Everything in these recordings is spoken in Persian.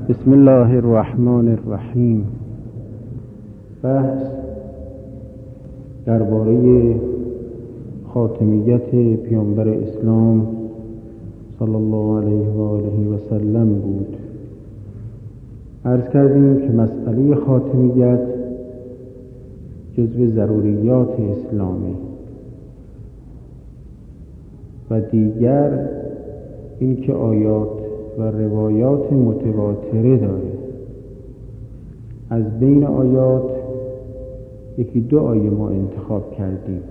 بسم الله الرحمن الرحیم. بحث درباره خاتمیت پیامبر اسلام صلی الله علیه و آله و سلم بود. عرض کردیم که مسئله خاتمیت جزو ضروریات اسلامی و دیگر این که آیات و روایات متواتره داره. از بین آیات یکی دو آیه ما انتخاب کردیم.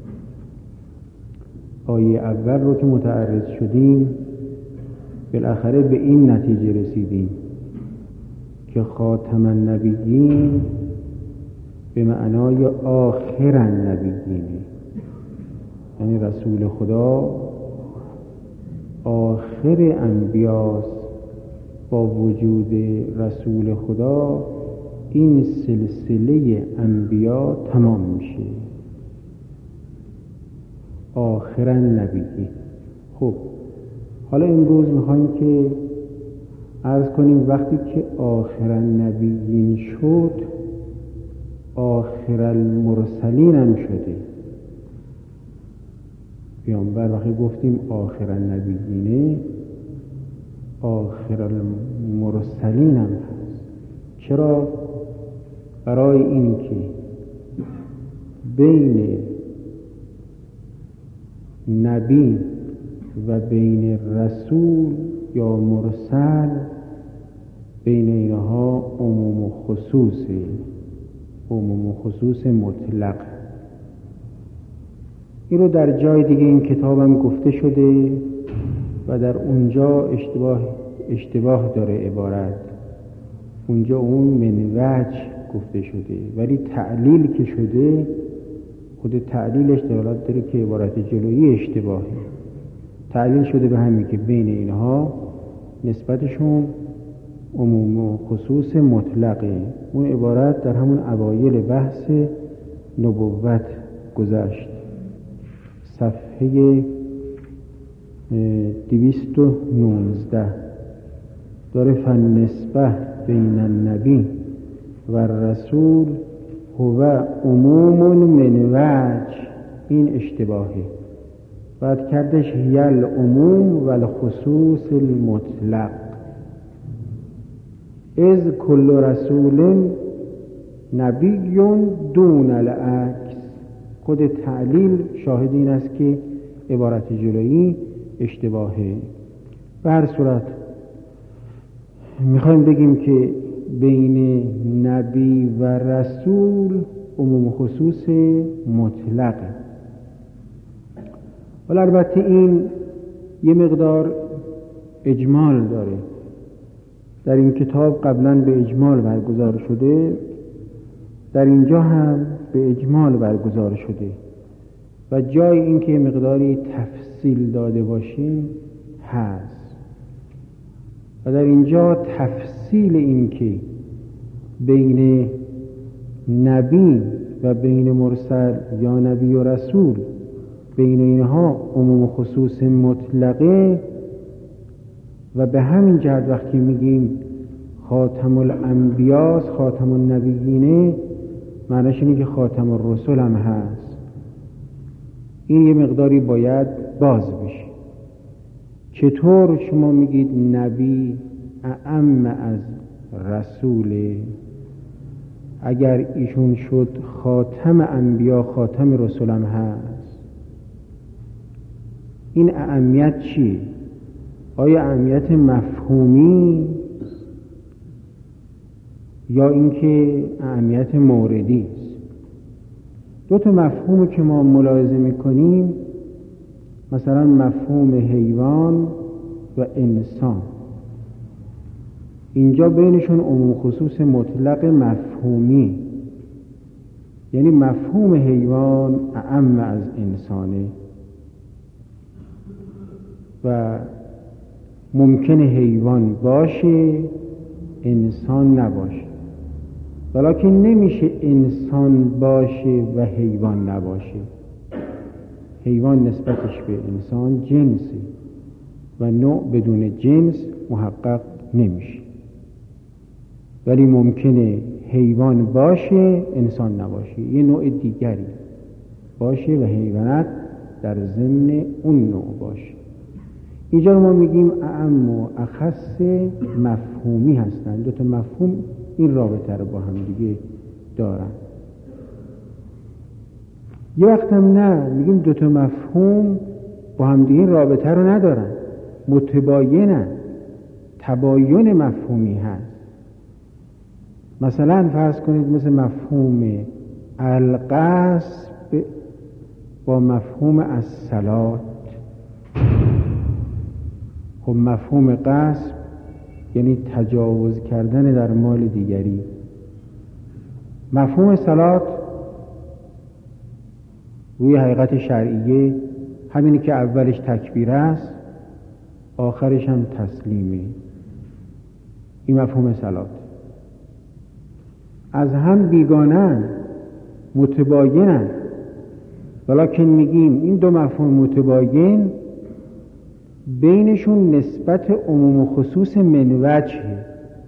آیه اول رو که متعرض شدیم بالاخره به این نتیجه رسیدیم که خاتم النبیین به معنای آخر النبیین، یعنی رسول خدا آخر انبیاست. با وجود رسول خدا این سلسله انبیا تمام میشه، آخر النبیین. خب حالا امروز میخوایم که عرض کنیم وقتی که آخر النبیین شد آخر المرسلین هم شده. پیامبر وقتی گفتیم آخر النبیینه آخر المرسلین هم هست. چرا؟ برای این که بین نبی و بین رسول یا مرسل بین اینها عموم و خصوصه، عموم و خصوص مطلق. این رو در جای دیگه این کتابم گفته شده و در اونجا اشتباه داره عبارت. اونجا اون من وجه گفته شده، ولی تعلیل که شده خود تعلیلش دلالت داره که عبارت جلویی اشتباهه. تعلیل شده به همین که بین اینها نسبتشون عموم و خصوص مطلقه. اون عبارت در همون اوایل بحث نبوت گذشت، صفحه 219 داره فالنسبه بین النبی و رسول هو عموم من وجه. این اشتباهه. بعد کردش هی العموم و الخصوص المطلق از کل رسول نبی دون العکس. خود تعلیل شاهد این است که عبارت جلویی اشتباهه. به هر صورت میخوایم بگیم که بین نبی و رسول عموم خصوص مطلقه. ولی البته این یه مقدار اجمال داره. در این کتاب قبلا به اجمال برگزار شده، در اینجا هم به اجمال برگزار شده و جای این که مقداری تفصیل داده باشیم هست. و در اینجا تفصیل این که بین نبی و بین مرسل یا نبی و رسول بین اینها عموم خصوص مطلقه و به همین جهت وقتی میگیم خاتم الانبیاس خاتم النبیینه معنیش اینه که خاتم الرسل هم هست. این یه مقداری باید باز بشه. چطور شما میگید نبی اعم از رسول؟ اگر ایشون شد خاتم انبیا خاتم رسول هم هست. این اهمیت چیه؟ آیا اهمیت مفهومی یا اینکه اهمیت موردی است؟ دو تا مفهومی که ما ملاحظه میکنیم، مثلا مفهوم حیوان و انسان، اینجا بینشون عموم خصوص مطلق مفهومی، یعنی مفهوم حیوان اعم از انسانه و ممکنه حیوان باشه انسان نباشه، ولیکن نمیشه انسان باشه و حیوان نباشه. حیوان نسبتش به انسان جنسه و نوع بدون جنس محقق نمیشه. ولی ممکنه حیوان باشه انسان نباشه، یه نوع دیگری باشه و حیوانات در ضمن اون نوع باشه. اینجا رو ما میگیم اعم و اخص مفهومی هستن. دو تا مفهوم این رابطه رو با هم دیگه دارن. یه وقت هم نه، میگیم دو تا مفهوم با هم دیگه رابطه رو ندارن، متباینن، تباین مفهومی هست. مثلا فرض کنید مثل مفهوم القصب با مفهوم الصلات. خب مفهوم قصب یعنی تجاوز کردن در مال دیگری. مفهوم صلات روی حقیقت شرعیه همینی که اولش تکبیر است آخرش هم تسلیمه. این مفهوم صلات. از هم بیگانن، متباینن، ولکن میگیم این دو مفهوم متباین بینشون نسبت عموم و خصوص من وجهه.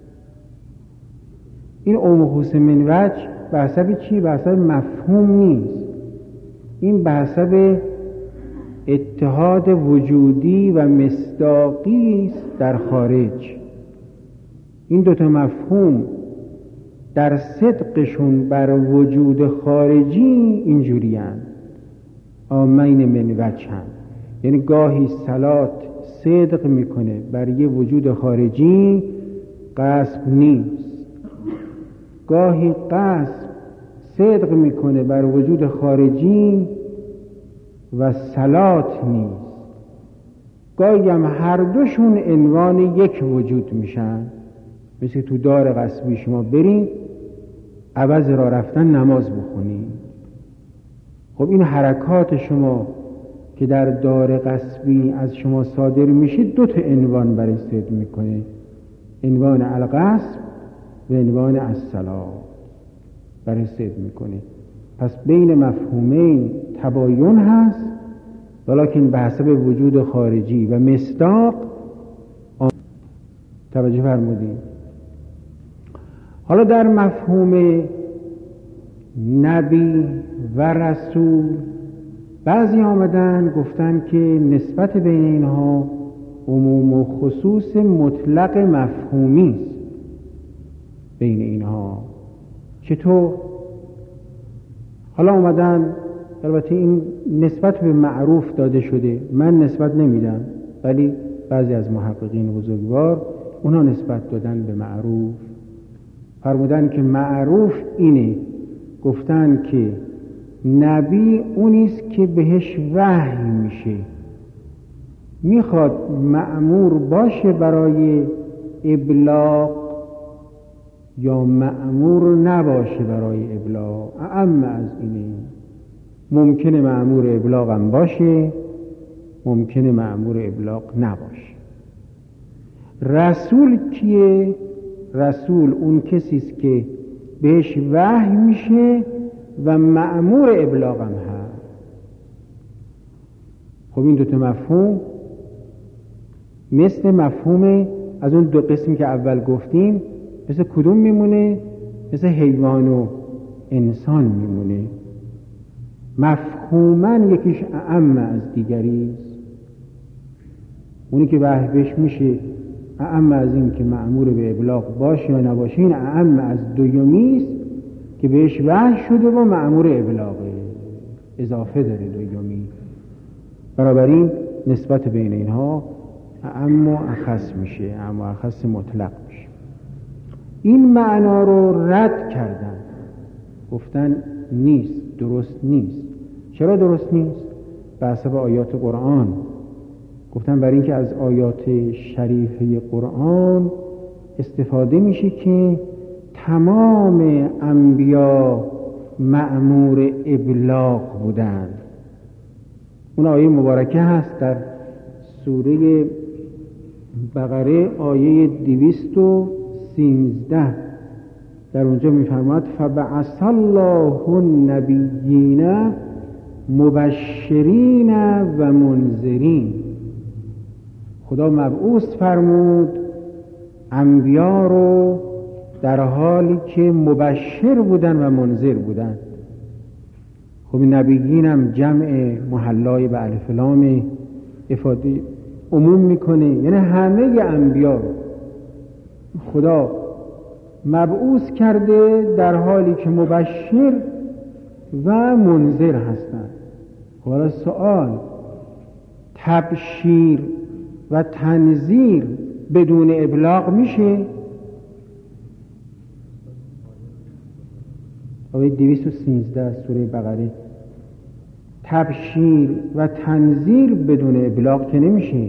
این عموم و خصوص من وجه به حسب چی؟ به حسب مفهوم نیست، این به حسب اتحاد وجودی و مصداقی است در خارج. این دوتا مفهوم در صدقشون بر وجود خارجی اینجوری هستند، آمین من وجه هم. یعنی گاهی صلات صدق میکنه بر یه وجود خارجی، قصب نیست. گاهی قصب صدق میکنه بر وجود خارجی و صلات نیست. گاهی هم هر دوشون عنوان یک وجود میشن. مثل تو دار قصبی شما برین عوض را رفتن نماز بخونید. خب این حرکات شما که در دار قصبی از شما صادر میشه دو تا عنوان برای صدق میکنه، عنوان القصب و عنوان الصلات برای صدق میکنه. پس بین مفهومین تباین هست، ولکن به حسب وجود خارجی و مصداق. توجه فرمودین؟ حالا در مفهوم نبی و رسول بعضی آمدن گفتن که نسبت بین اینها عموم و خصوص مطلق مفهومی است. بین اینها چطور؟ حالا آمدن، البته این نسبت به معروف داده شده، من نسبت نمیدم، ولی بعضی از محققین بزرگوار اونا نسبت دادن به معروف. فرمودن که معروف اینه، گفتن که نبی اونیست که بهش وحی میشه، میخواد مأمور باشه برای ابلاغ یا مأمور نباشه برای ابلاغ. اما از اینه ممکنه مأمور ابلاغ هم باشه، ممکنه مأمور ابلاغ نباشه. رسول کیه؟ رسول اون کسیست که بهش وحی میشه و مأمور ابلاغ هم هست. خب این دوتا مفهوم مثل مفهوم از اون دو قسمی که اول گفتیم مثل کدوم میمونه؟ مثل حیوان و انسان میمونه. مفهوماً یکیش اعم از دیگریست. اونی که وحی بهش میشه اعم از این که مأمور به ابلاغ باشه یا نباشه، این اعم از دومیست که بهش وحی شده و مأمور ابلاغه، اضافه داره دومی. بنابراین نسبت بین اینها اعم و اخص میشه، اعم و اخص مطلق میشه. این معنا رو رد کردن، گفتن نیست، درست نیست. چرا درست نیست؟ به حسب آیات قرآن. گفتن برای اینکه از آیات شریفه قرآن استفاده میشه که تمام انبیا مأمور ابلاغ بودند. اون آیه مبارکه هست در سوره بقره آیه 213، در اونجا میفرماد فبعث الله النبیین مبشرین و منذرین. خدا مبعوث فرمود انبیا رو در حالی که مبشر بودن و منذر بودن. خب نبیین هم جمع محلای به الف لام افاده عموم میکنه، یعنی همه انبیا رو خدا مبعوث کرده در حالی که مبشر و منذر هستند. حالا سوال، تبشیر و تنذیر بدون ابلاغ میشه؟ آیه 213 سوره بقره. تبشیر و تنذیر بدون ابلاغ که نمیشه.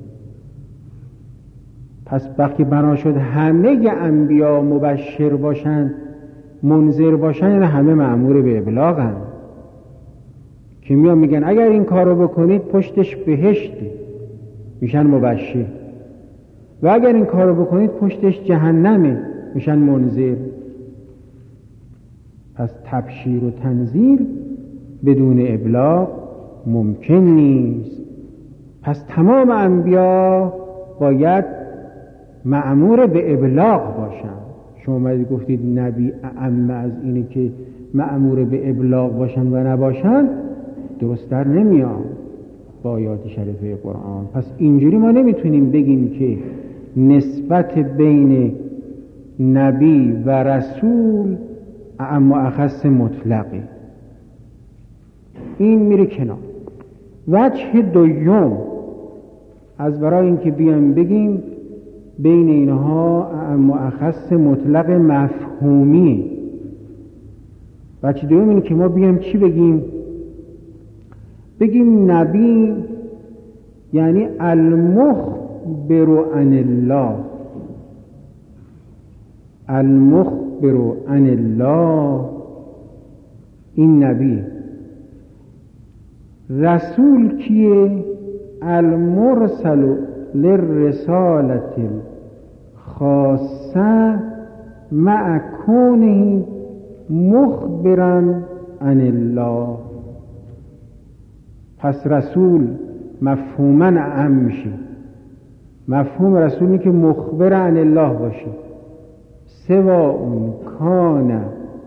پس وقتی بنا شد همه انبیا مبشر باشن منذر باشن، یعنی همه مأمور به ابلاغن، که میگن اگر این کارو بکنید پشتش بهشته، میشن مبشر، و اگر این کارو بکنید پشتش جهنمه، میشن منذر. پس تبشیر و تنذیر بدون ابلاغ ممکن نیست. پس تمام انبیا باید مأمور به ابلاغ باشن. شما اومدید گفتید نبی اعم از اینه که مأمور به ابلاغ باشن و نباشن، درست در نمیاد با آیات شریفه قرآن. پس اینجوری ما نمیتونیم بگیم که نسبت بین نبی و رسول اعم و اخص مطلقه. این میره کنار. وجه دوم از برای اینکه بیایم بگیم بین اینها اعم و اخص مطلق مفهومی، وجه دوم اینه که ما بیایم چی بگیم نبی یعنی المخبر عن الله، المخبر عن الله، این نبی. رسول کیه؟ المرسل للرسالة الخاصة مع كونه مخبرا عن الله. پس رسول مفهوما اعم میشه. مفهوم رسولی که مخبر عن الله باشه، سواء کان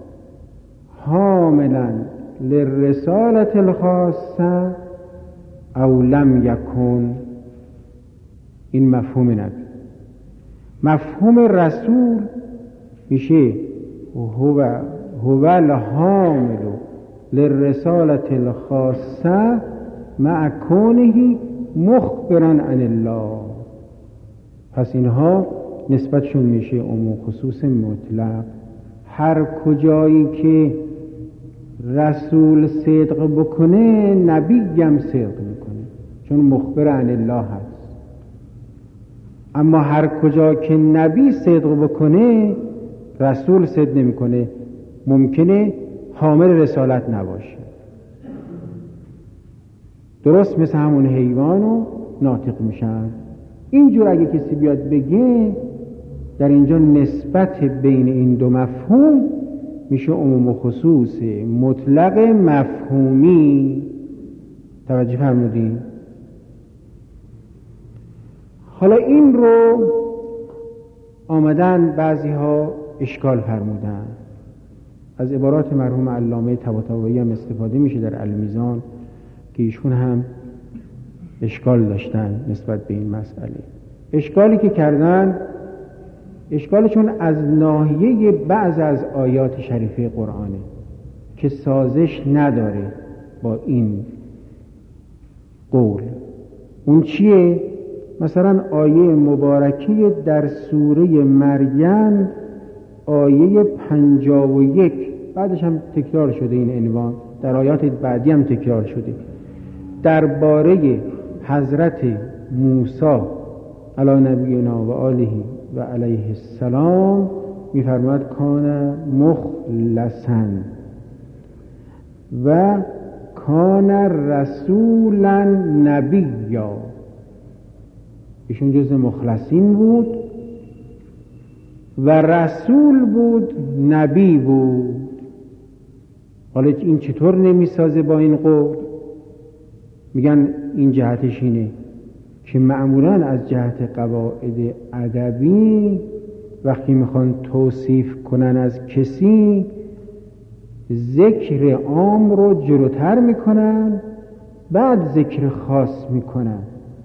حاملا للرسالة الخاصة او لم یکن. این مفهوم نبی. مفهوم رسول میشه هو الحامل للرسالة الخاصة مع كونه مخبرا عن الله. پس اینها نسبتشون میشه عموم خصوص مطلق. هر کجایی که رسول صدق بکنه نبی هم صدق میکنه، چون مخبر عن الله هست. اما هر کجا که نبی صدق بکنه رسول صدق نمیکنه، ممکنه حامل رسالت نباشه. درست مثل همون حیوانو ناطق میشن. اینجور اگه کسی بیاد بگه در اینجا نسبت بین این دو مفهوم میشه عموم و خصوص مطلق مفهومی. توجه فرمودین؟ حالا این رو آمدن بعضی ها اشکال فرمودن. از عبارات مرحوم علامه طباطبایی هم استفاده میشه در المیزان که ایشون هم اشکال داشتن نسبت به این مسئله. اشکالی که کردن، اشکالشون از ناحیه بعض از آیات شریفه قرآنه که سازش نداره با این قول. اون چیه؟ مثلا آیه مبارکی در سوره مریم آیه 51، بعدش هم تکرار شده این عنوان، در آیات بعدی هم تکرار شده، درباره حضرت موسی علی نبینا و آله و علیه السلام می‌فرماید کان مخلصا و کان رسولا نبیا. ایشون جز مخلصین بود و رسول بود، نبی بود. حالا این چطور نمیسازه با این قول؟ میگن این جهتش اینه که معمولاً از جهت قواعد ادبی وقتی میخوان توصیف کنن از کسی ذکر عام رو جلوتر میکنن بعد ذکر خاص میکنن،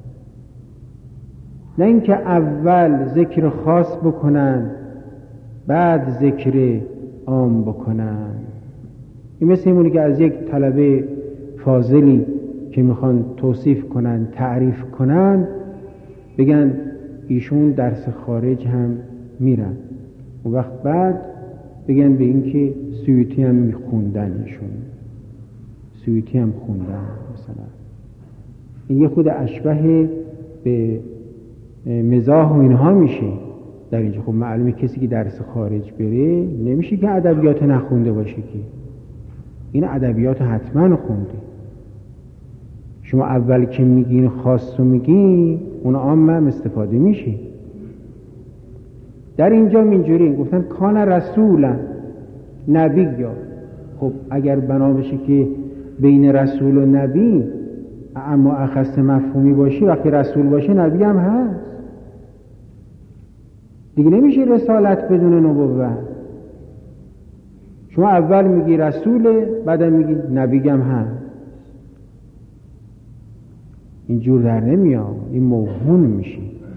نه اینکه اول ذکر خاص بکنن بعد ذکر عام بکنن. این مثل اینه که از یک طلبه فاضلی که میخوان توصیف کنن تعریف کنن بگن ایشون درس خارج هم میرن، اون وقت بعد بگن به این که سیوطی هم میخوندن، ایشون سیوطی هم خوندن مثلا. این یه خود اشبه به مزاح و اینها میشه در اینجا. خب معلومه کسی که درس خارج بره نمیشه که ادبیات نخونده باشه، که این ادبیات حتما خونده. شما اول که میگین خاص رو میگین اون عام هم استفاده میشه. در اینجا اینجوری گفتن کان رسولا نبی یا. خب اگر بنا بشه که بین رسول و نبی اما اخص مفهومی باشه، وقتی رسول باشه نبی هم هست دیگه، نمیشه رسالت بدون نبوت. شما اول میگی رسوله بعدم میگی نبی هم هست، اینجور در نمیاد، این موهون میشه،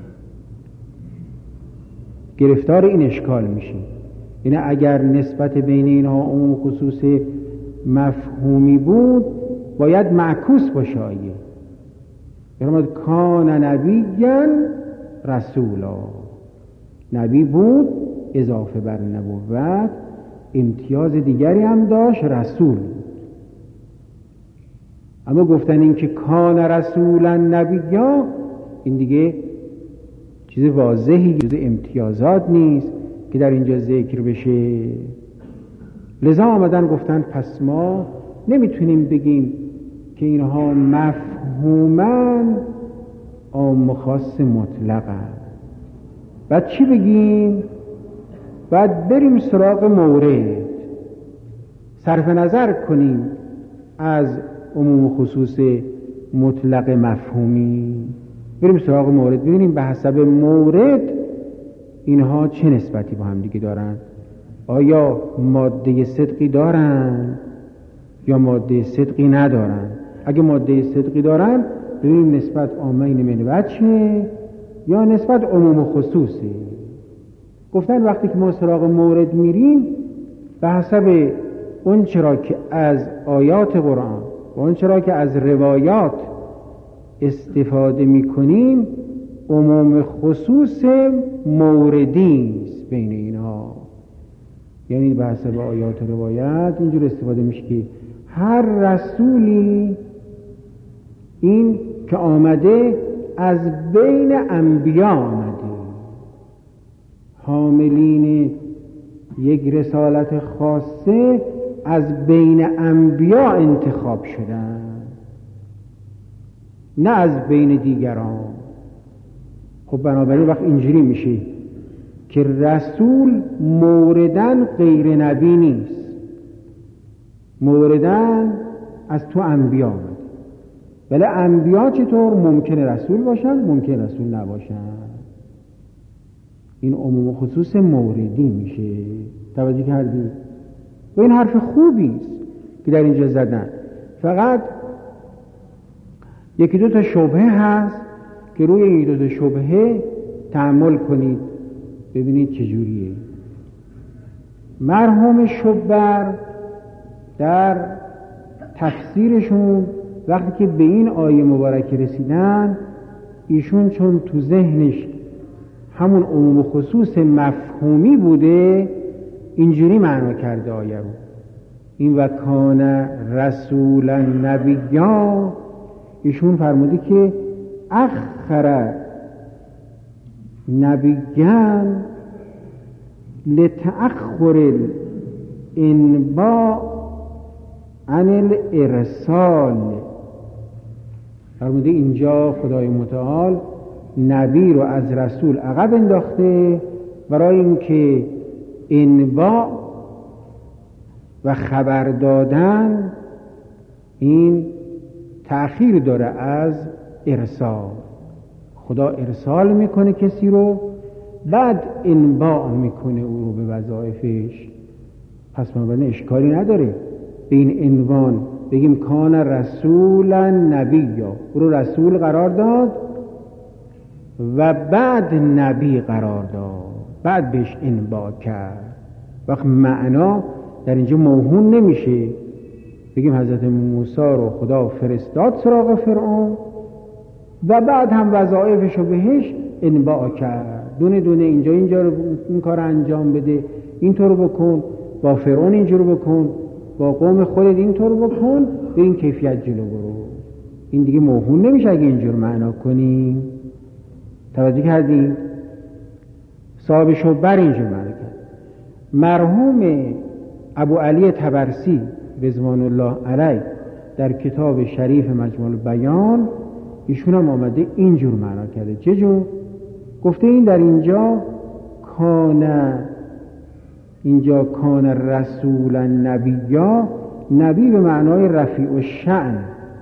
گرفتار این اشکال میشه. یعنی اگر نسبت بین اینها اون خصوص مفهومی بود باید معکوس باشه آیه. یعنی کان نبیًا رسولا، نبی بود اضافه بر نبوت امتیاز دیگری هم داشت، رسول بود. اما گفتن این که کان رسولا نبیًا این دیگه چیز واضحی، چیز امتیازات نیست که در اینجا ذکر بشه. لذا آمدن گفتن پس ما نمیتونیم بگیم که اینها مفهوماً عام و خاص مطلقاً. بعد چی بگیم؟ بعد بریم سراغ مورد، صرف نظر کنیم از عموم و خصوص مطلق مفهومی، بریم سراغ مورد ببینیم به حسب مورد اینها چه نسبتی با هم دیگه دارن. آیا ماده صدقی دارن یا ماده صدقی ندارن؟ اگه ماده صدقی دارن ببینیم نسبت عامین من وجهه یا نسبت عموم و خصوصه. گفتن وقتی که ما سراغ مورد میریم به حسب اون چرا که از آیات قرآن و اون چرا که از روایات استفاده میکنیم عموم خصوص موردی است بین اینها. یعنی به حسب آیات و روایت اینجور استفاده میشه که هر رسولی این که آمده از بین انبیا آمده، حاملین یک رسالت خاصه از بین انبیا انتخاب شدن، نه از بین دیگران. خب بنابراین وقت اینجوری میشه که رسول موردن غیر نبی نیست، موردن از تو انبیا آمده. ولی انبیا چطور؟ ممکنه رسول باشن ممکنه رسول نباشن. این عموم خصوص موردی میشه. توجه کردید؟ و این حرف خوبی است که در اینجا زدن. فقط یکی دو تا شبهه هست که روی این دو تا شبهه تأمل کنید ببینید چجوریه. مرحوم شبر در تفسیرشون وقتی که به این آیه مبارک رسیدن، ایشون چون تو ذهنش همون عموم خصوص مفهومی بوده اینجوری معنا کرده آیه رو. این و کان رسولا نبیا، ایشون فرموده که اخر نبیان لتأخر الانباء عن الارسال. فرموده اینجا خدای متعال نبی رو از رسول عقب انداخته برای اینکه انباء و خبر دادن این تأخیر داره از ارسال. خدا ارسال میکنه کسی رو بعد انباع میکنه او رو به وظایفش، پس بنابراین اشکالی نداره به این عنوان بگیم کان رسولا نبیا، او رو رسول قرار داد و بعد نبی قرار داد، بعد بهش انباع کرد. وقت معنا در اینجا موهوم نمیشه بگیم حضرت موسی رو خدا فرستاد سراغ فرعون و بعد هم وظایفش رو بهش انباع کرد، دونه دونه اینجا رو این کار انجام بده، اینطور بکن، با فرعون اینجور بکن، با قوم خودت اینطور بکن، به این کیفیت جلو برو. این دیگه موهوم نمیشه اگه اینجور معنا کنیم. توجه کردیم؟ صاحب شبر اینجور معنا کرد. مرحوم ابو علی طبرسی رضوان الله علیه در کتاب شریف مجموع البیان ایشون هم آمده اینجور معنا کرده. چه جور؟ گفته این در اینجا کان رسولا نبیا، نبی به معنای رفیع الشأن،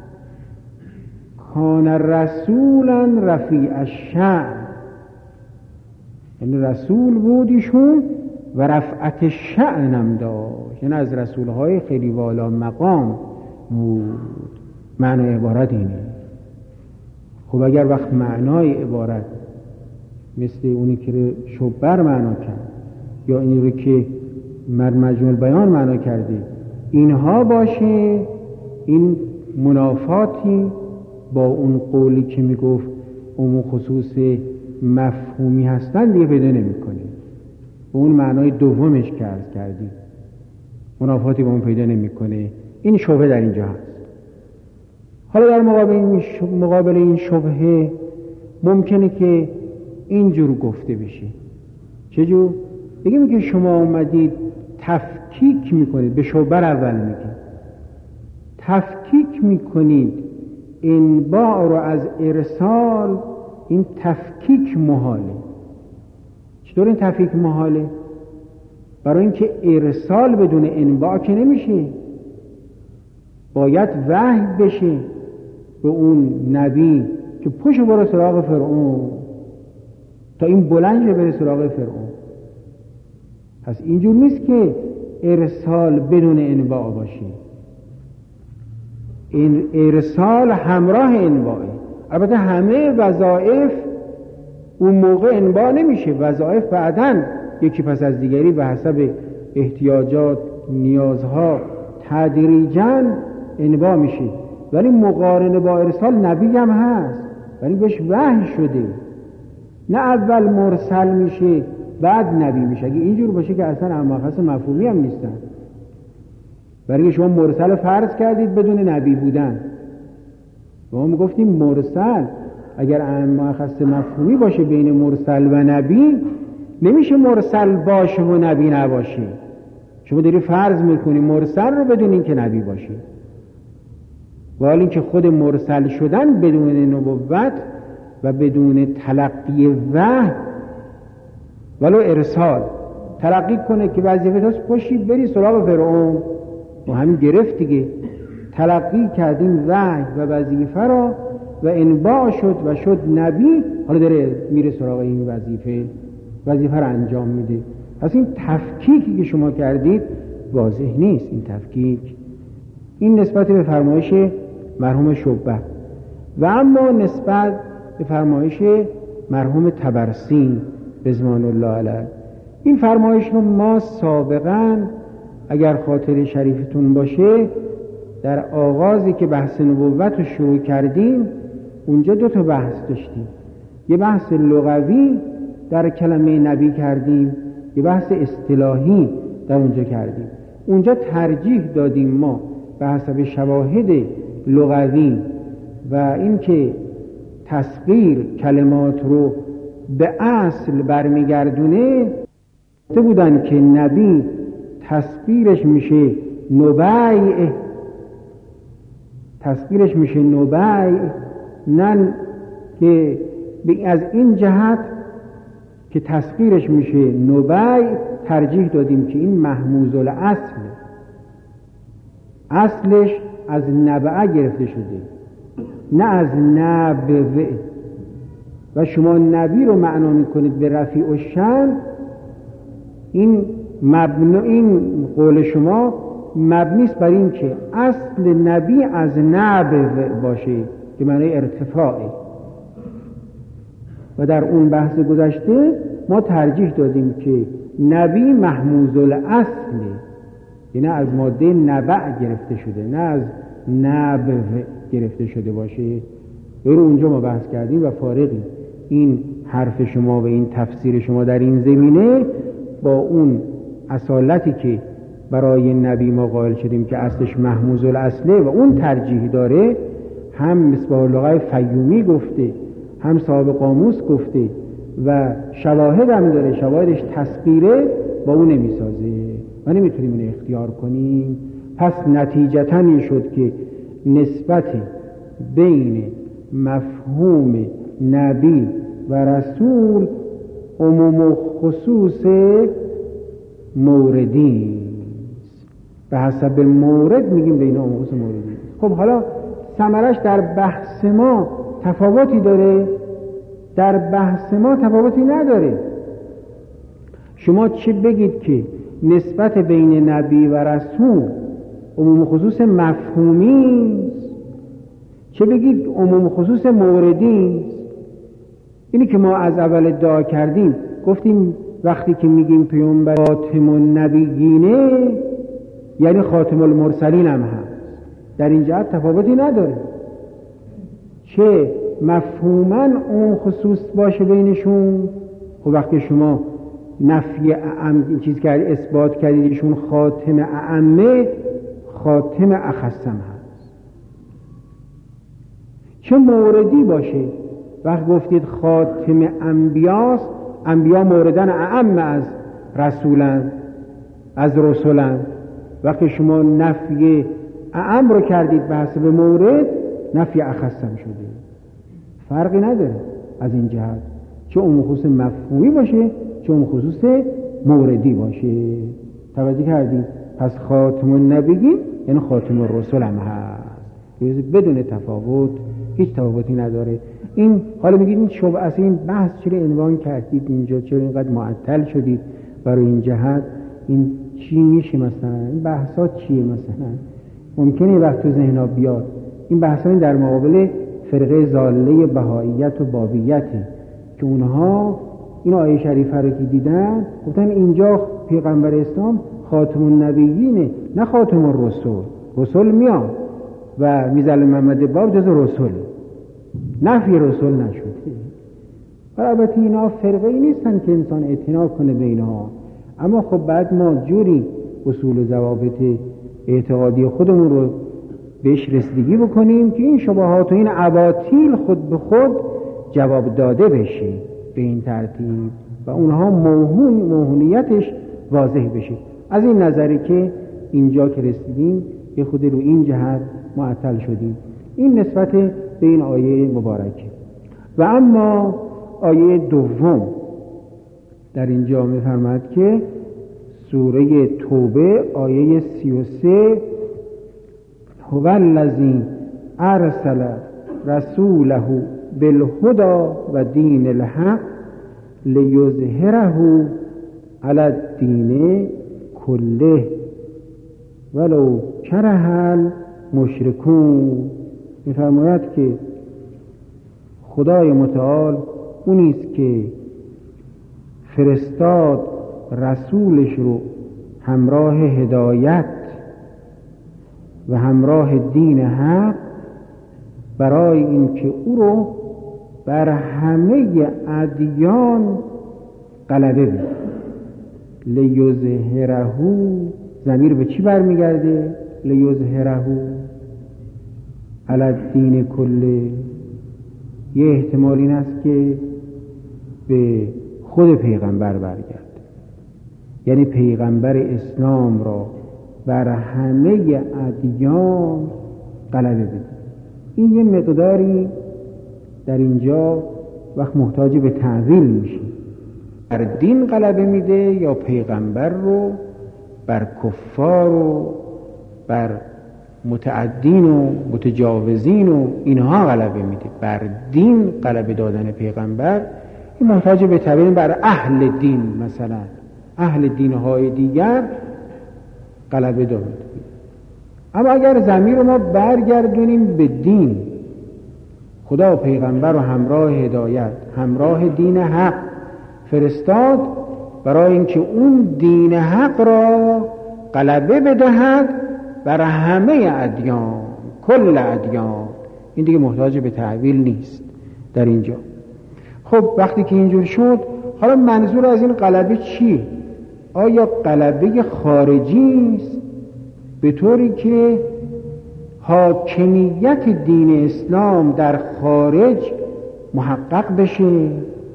کان رسولا رفیع الشأن، یعنی رسول بود ایشون و رفعت شأن هم داشت، یعنی از رسولهای خیلی والا مقام بود. معنای عبارت اینه. خب اگر وقت معنای عبارت مثل اونی که شبر معنا کرد یا اینی رو که مجموع البیان معنا کرده اینها باشه، این منافاتی با اون قولی که میگفت عموم خصوص مفهومی هستن دیگه پیدا نمیکنه. به اون معنای دومش که عرض کردی منافاتی با اون پیدا نمیکنه. این شبهه در اینجا هست. حالا در مقابل این شبهه ممکنه که اینجور گفته بشه. چجور؟ بگیم که شما اومدید تفکیک میکنید، به شبهه اول میگید تفکیک میکنید انباع رو از ارسال، این تفکیک محاله. چطور این تفکیک محاله؟ برای اینکه ارسال بدون انباع که نمیشه، باید وحی بشه به اون نبی که پشت بره سراغ فرعون تا این بلند بره سراغ فرعون. پس اینجور نیست که ارسال بدون انباع باشه، این ارسال همراه انباعه. البته همه وظایف اون موقع انباع نمیشه، وظایف بعداً یکی پس از دیگری به حسب احتیاجات نیازها تدریجاً انباع میشه، ولی مقارنه با ارسال نبی هم هست، ولی بهش وحی شده، نه اول مرسل میشه بعد نبی میشه. اگه اینجور باشه که اصلا اماخص مفهومی هم نیستن، برای شما مرسل فرض کردید بدون نبی بودن. ما میگفتیم مرسل اگر اماخص مفهومی باشه بین مرسل و نبی نمیشه مرسل باشه و نبی نباشه. شما داری فرض میکنی مرسل رو بدون اینکه نبی باشه، ولی اینکه خود مرسل شدن بدون نبوت و بدون تلقی وحی ولو ارسال تلقی کنه که وظیفه هست پشتی بری سراغ فرعون و همین گرفت دیگه. تلقی کردیم وحی و وظیفه را و انباع شد و شد نبی، حالا داره میره سراغ این وظیفه را انجام میده. پس این تفکیکی که شما کردید واضح نیست. این تفکیک این نسبت به فرمایش مرحوم شبه و اما نسبت به فرمایش مرحوم طبرسی رضوان الله علیه، این فرمایش رو ما سابقا اگر خاطر شریفتون باشه در آغازی که بحث نبوت رو شروع کردیم اونجا 2 تا بحث داشتیم. یه بحث لغوی در کلمه نبی کردیم، یه بحث اصطلاحی در اونجا کردیم. اونجا ترجیح دادیم ما به حسب شواهد لغوی و اینکه تصغیر کلمات رو به اصل برمیگردونه بودن که نبی تصغیرش میشه نبیع، تصغیرش میشه نبیع، نه که از این جهت که تصغیرش میشه نبیع ترجیح دادیم که این محموز الاصل، اصلش از نبعه گرفته شده نه از نبوه. و شما نبی رو معنا میکنید به رفیع الشأن، این قول شما مبنی است بر این که اصل نبی از نبع باشه که معنی ارتفاعه. و در اون بحث گذشته ما ترجیح دادیم که نبی محموز الاصله، یعنی از ماده نبع گرفته شده، نه از نبع گرفته شده باشه. رو اونجا ما بحث کردیم و فارغی این حرف شما و این تفسیر شما در این زمینه با اون اصالتی که برای نبی ما قائل شدیم که اصلش محموز الاصله و اون ترجیح داره، هم مصباح اللغة فیومی گفته، هم صاحب قاموس گفته و شواهد هم داره، شواهدش تسخیره، با اون نمیسازه و نمیتونیم اینو اختیار کنیم. پس نتیجتاً این شد که نسبت بین مفهوم نبی و رسول عموم و خصوص موردی به حسب مورد میگیم بین عموم و خصوص موردی. خب حالا ثمرش در بحث ما تفاوتی داره؟ در بحث ما تفاوتی نداره. شما چه بگید که نسبت بین نبی و رسول عموم و خصوص مفهومی است، چه بگید عموم و خصوص موردی است. اینی که ما از اول ادعا کردیم، گفتیم وقتی که میگیم پیامبر خاتم النبیینه یعنی خاتم المرسلین هم هست. در این جهت تفاوتی نداره، چه مفهوما اون خصوص باشه بینشون. خب وقتی شما نفی اعم چیز کردید، اثبات کردید ایشون خاتم اعمه، خاتم اخصم هست. چه موردی باشه، وقت گفتید خاتم انبیاست، انبیا موردن اعم از رسولن، از رسولن. وقتی شما نفی اعم رو کردید به حسب مورد، نفی اخصم شده. فرقی نداره از این جهت، چه اون خصوص مفهومی باشه چه اون خصوص موردی باشه. توجه کردید؟ پس خاتم النبیین یعنی خاتم الرسل هم هست، بدون تفاوت، هیچ تفاوتی نداره. این حالا میگید این شبهه است، این بحث چرا عنوان کردید اینجا، چرا اینقدر معطل شدید برای این جهت؟ این چی میشه مثلا؟ این بحثات چیه مثلا؟ ممکنه وقت تو ذهنها بیاد این بحثا در مقابل فرقه ضاله بهائیت و بابیته که اونها این آیه شریفه رو که دیدن گفتن اینجا پیغمبر اسلام خاتم النبیینه نه خاتم الرسول. رسول میاد و میزل محمد باب جز رسول، نفی رسول نشده. و البته اینا فرقه ای نیستن که انسان اعتنا کنه به اینها، اما خب بعد ما جوری اصول و ضوابط اعتقادی خودمون رو بهش رسیدگی بکنیم که این شبهات و این اباطیل خود به خود جواب داده بشه به این ترتیب و اونها موهومیتش واضح بشه. از این نظری که اینجا که رسیدیم یه خود رو این جهت معطل شدیم. این نسبت به این آیه مبارکه. و اما آیه دوم در اینجا می‌فرماید که سوره توبه آیه 33 هو الذی ارسل رسوله بالهدى و دین الحق لیظهره علی الدین کله ولو کره المشرکون. می‌فرماید که خدای متعال اونیست که فرستاد رسولش رو همراه هدایت و همراه دین حق برای اینکه او رو بر همه ادیان غلبه بده. لیظهره ضمیر به چی برمیگرده؟ لیظهره علی الدین کله. یه احتمال این است که به خود پیغمبر برگرده، یعنی پیغمبر اسلام را بر همه ادیان غلبه بده. این یه مقداری در اینجا وقت محتاج به تعویل میشه. بر دین غلبه میده یا پیغمبر رو بر کفار و بر متعدین و متجاوزین و اینها غلبه میده. بر دین غلبه دادن پیغمبر این محتاج به تبیین بر اهل دین، مثلا اهل دینهای دیگر غلبه داد. اما اگر ضمیر رو ما برگردونیم به دین، خدا و پیغمبر رو همراه هدایت، همراه دین حق فرستاد برای اینکه اون دین حق را غلبه بدهد بر همه ادیان، کل ادیان. این دیگه محتاج به تحویل نیست در اینجا. خب وقتی که اینجور شد، حالا منظور از این غلبه چی؟ آیا غلبه خارجی است به طوری که حاکمیت دین اسلام در خارج محقق بشه؟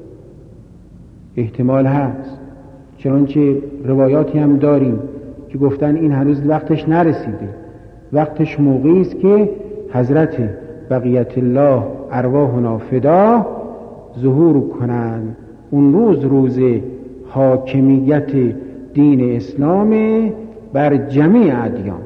احتمال هست، چنانچه روایاتی هم داریم که گفتن این هنوز وقتش نرسیده، وقتش موقعی است که حضرت بقیت الله ارواحنا فدا ظهور کنند. اون روز روز حاکمیت دین اسلام بر جمیع ادیان.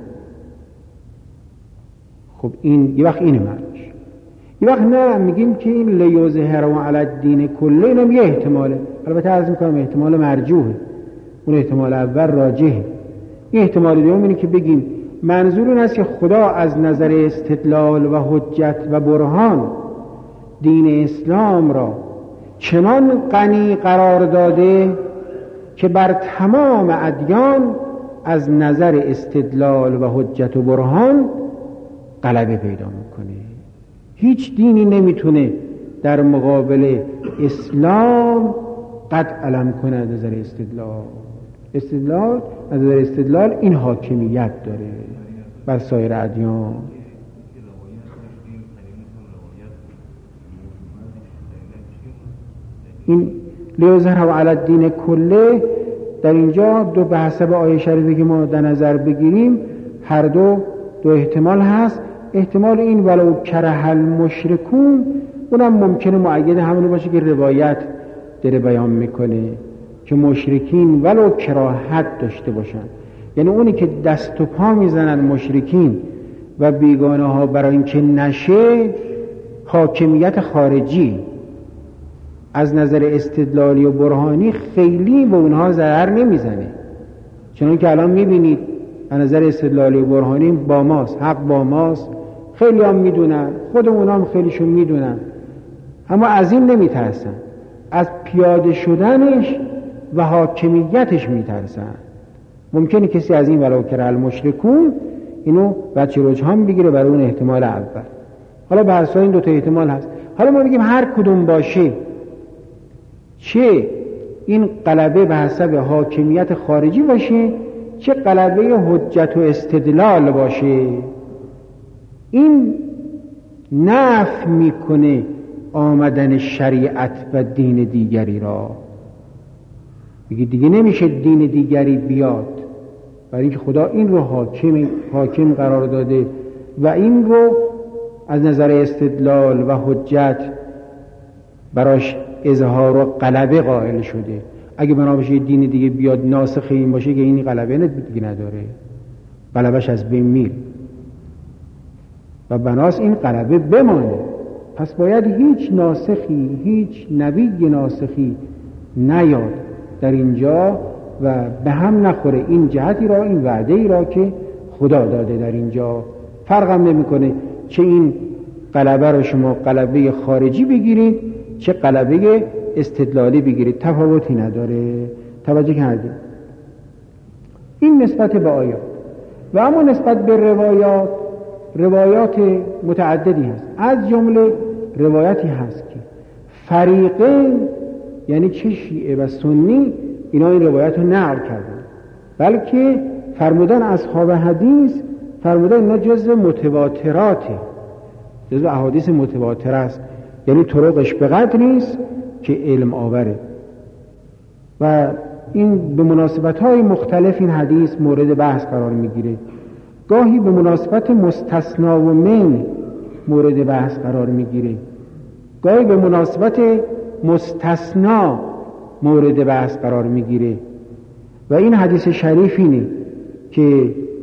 خب این یه وقت اینه معنیش. یه وقت نه میگیم که این لیظهر علی الدین کله، اینم یه احتماله. البته عرض میکنم احتمال مرجوحه، اون احتمال اول راجحه. این احتمال دوم اینه که بگیم منظور این است که خدا از نظر استدلال و حجت و برهان دین اسلام را چنان غنی قرار داده که بر تمام ادیان از نظر استدلال و حجت و برهان غلبه پیدا میکنه. هیچ دینی نمیتونه در مقابل اسلام قد علم کنه از نظر استدلال. از نظر استدلال این حاکمیت داره بر سایر ادیان. این لیظهر علی الدین کله در اینجا دو به حسب آیه شریفی که ما در نظر بگیریم هر دو احتمال هست. احتمال این ولو کره المشرکون، اونم ممکنه مؤید همون باشه که روایت داره بیان میکنه که مشرکین ولو کراهت داشته باشن، یعنی اونی که دست و پا میزنن مشرکین و بیگانه ها برای اینکه نشه حاکمیت خارجی از نظر استدلالی و برهانی خیلی به اونها ضرر نمیزنه. چون که الان میبینید از نظر استدلالی و برهانی با ماست، حق با ماست، خیلی هم میدونن، خود اونا هم خیلیشون میدونن، اما از این نمیترسن، از پیاده شدنش و حاکمیتش میترسن. ممکنه کسی از این ولو کره المشرکون اینو بچه رجحان بگیره برای اون احتمال اول. حالا به اساس این دو تا احتمال هست. حالا ما میگیم هر کدوم باشه، چه این غلبه به حسب حاکمیت خارجی باشه، چه غلبه حجت و استدلال باشه، این نفی میکنه آمدن شریعت و دین دیگری را. دیگه نمیشه دین دیگری بیاد، برای اینکه خدا این رو حاکم قرار داده و این رو از نظر استدلال و حجت براش اظهار و غلبه قائل شده. اگه بنا بشه دین دیگه بیاد ناسخ این باشه که این غلبه دیگه نداره، غلبش از بین میره و بناس این غلبه بمانه. پس باید هیچ ناسخی، هیچ نبی ناسخی نیاد در اینجا و به هم نخوره این جهتی را، این وعده ای را که خدا داده در اینجا. فرقم نمیکنه چه این غلبه رو شما غلبه خارجی بگیرید چه غلبه استدلالی بگیرید، تفاوتی نداره. توجه کردید؟ این نسبت به آیات. و اما نسبت به روایات متعددی هست. از جمله روایتی هست که فریقین، یعنی چه شیعه و سنی، اینا این روایت رو نقل کردن، بلکه فرمودن اصحاب حدیث، فرمودن اینا جزء متواتراته، جزء احادیث متواتر است، یعنی طرقش به قدری است که علم آوره. و این به مناسبت‌های مختلف این حدیث مورد بحث قرار میگیره. گاهی به مناسبت مستثنا و من مورد بحث قرار میگیره، گاهی به مناسبت مستثنا مورد بحث قرار میگیره. و این حدیث شریف اینه که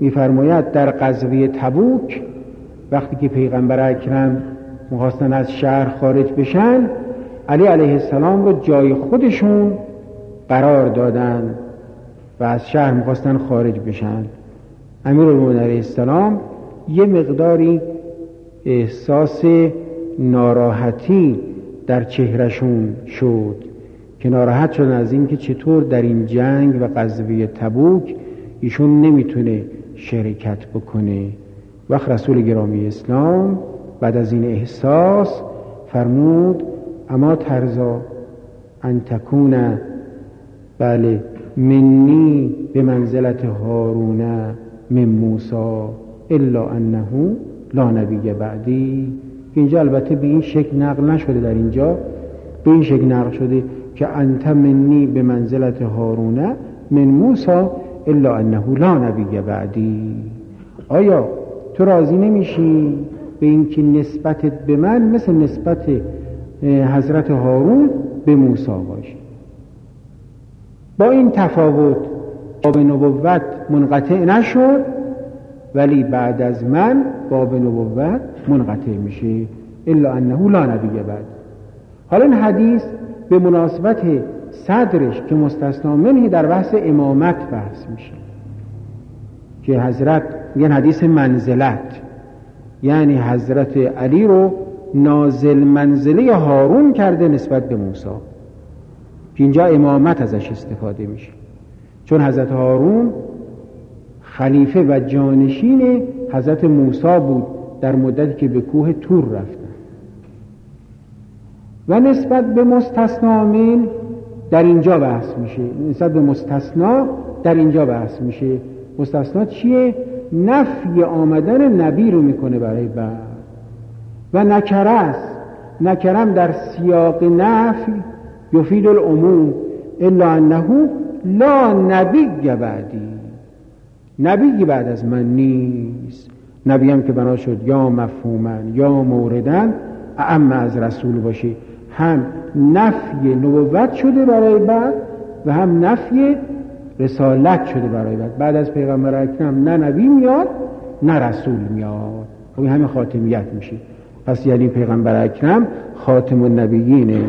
میفرماید در غزوه تبوک وقتی که پیغمبر اکرم می‌خواستن از شهر خارج بشن، علی علیه السلام رو جای خودشون قرار دادن و از شهر می‌خواستن خارج بشن. امیرالمومنین علیه السلام یه مقداری احساس ناراحتی در چهرشون شد که ناراحت شدن از این که چطور در این جنگ و غزوه تبوک ایشون نمیتونه شرکت بکنه. وقت رسول گرامی اسلام بعد از این احساس فرمود اما ترضا ان تکون بله منی به منزلت هارون من موسی الا انه لا نبی بعدی. اینجا البته به این شکل نقل نشده، در اینجا به این شکل نقل شده که انت منی به منزلت هارون من موسی الا انه لا نبی بعدی. آیا تو راضی نمیشی به این که نسبتت به من مثل نسبت حضرت هارون به موسی باشه؟ با این تفاوت باب نبوت منقطع نشد، ولی بعد از من باب نبوت منقطع میشه الا انه لا نبی بعد. حالا این حدیث به مناسبت صدرش که مستثنا منه در بحث امامت بحث میشه که حضرت میگن حدیث منزلت، یعنی حضرت علی رو نازل منزله هارون کرده نسبت به موسی، که اینجا امامت ازش استفاده میشه، چون حضرت هارون خلیفه و جانشین حضرت موسی بود در مدتی که به کوه طور رفتن. و نسبت به مستثنا من در اینجا بحث میشه، نسبت به مستثنا در اینجا بحث میشه. مستثنا چیه؟ نفی آمدن نبی رو میکنه برای بعد و نکره است. نکرم در سیاق نفی یفید العموم الا انه لا نبی بعدی، نبی بعد از من نیست. نبی هم که بنا شد یا مفهومن یا موردن اعم از رسول باشه، هم نفی نبوت شده برای بعد و هم نفی رسالت شده برای بعد. بعد از پیغمبر اکرم نه نبی میاد نه رسول میاد، و همین خاتمیت میشه. پس یعنی پیغمبر اکرم خاتم النبیینه.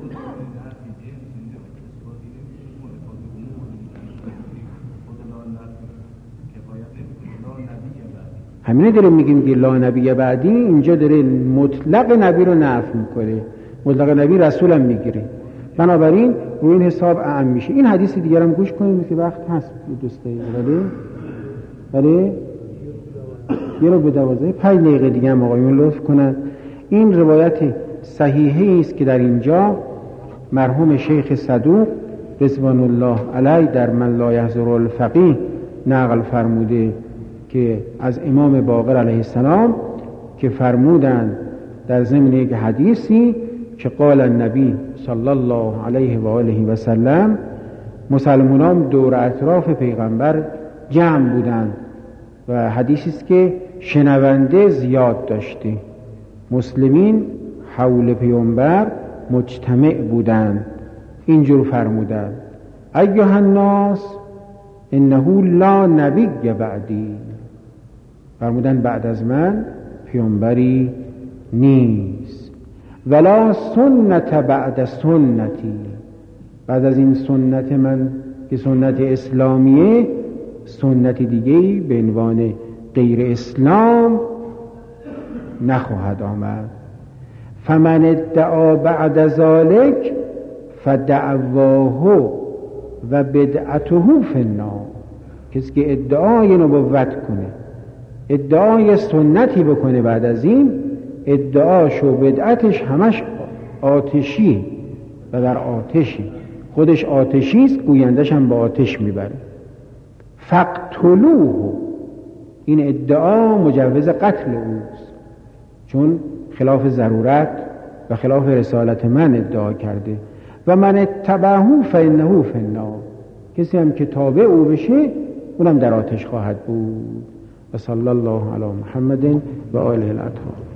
همینه داره میگیم که لا نبی بعدی، اینجا داره مطلق نبی رو نفی میکنه، مطلق نبی رسول هم میگیره، بنابراین روی این حساب اعم میشه. این حدیث دیگر هم گوش کنیم که وقت هست دوسته. بله یه رو به 12 5 دقیقه دیگه هم آقایون لطف کنن. این روایت صحیحی است که در اینجا مرحوم شیخ صدوق رضوان الله علیه در من لا یحضر الفقیه نقل فرموده که از امام باقر علیه السلام که فرمودند در ضمن یک حدیثی که قال النبی صلی الله علیه و آله و سلم، مسلمانان دور اطراف پیغمبر جمع بودند و حدیثی است که شنونده زیاد داشته. مسلمین حول پیغمبر مجتمع بودند، اینجور فرمودند ایها الناس انه لا نبی بعدی، فرمودند بعد از من پیامبری نیست، ولا سنت بعد سنتی، بعد از این سنت من که سنت اسلامیه سنت دیگه‌ای به عنوان غیر اسلام نخواهد آمد. فمن ادعا بعد ذلك فدعواه و بدعته فی النار، کسی که ادعای نبوت کنه، ادعای سنتی بکنه بعد از این، ادعاش و بدعتش همش آتشی و در آتشی، خودش آتشی است، گویندش هم با آتش میبره. فقتلوه، این ادعا مجوز قتل اوست، چون خلاف ضرورت و خلاف رسالت من ادعا کرده. و من اتبعه فانه فی النار، کسی هم که تابع او بشه اونم در آتش خواهد بود. و صلی الله علی محمد و آله الاطهار.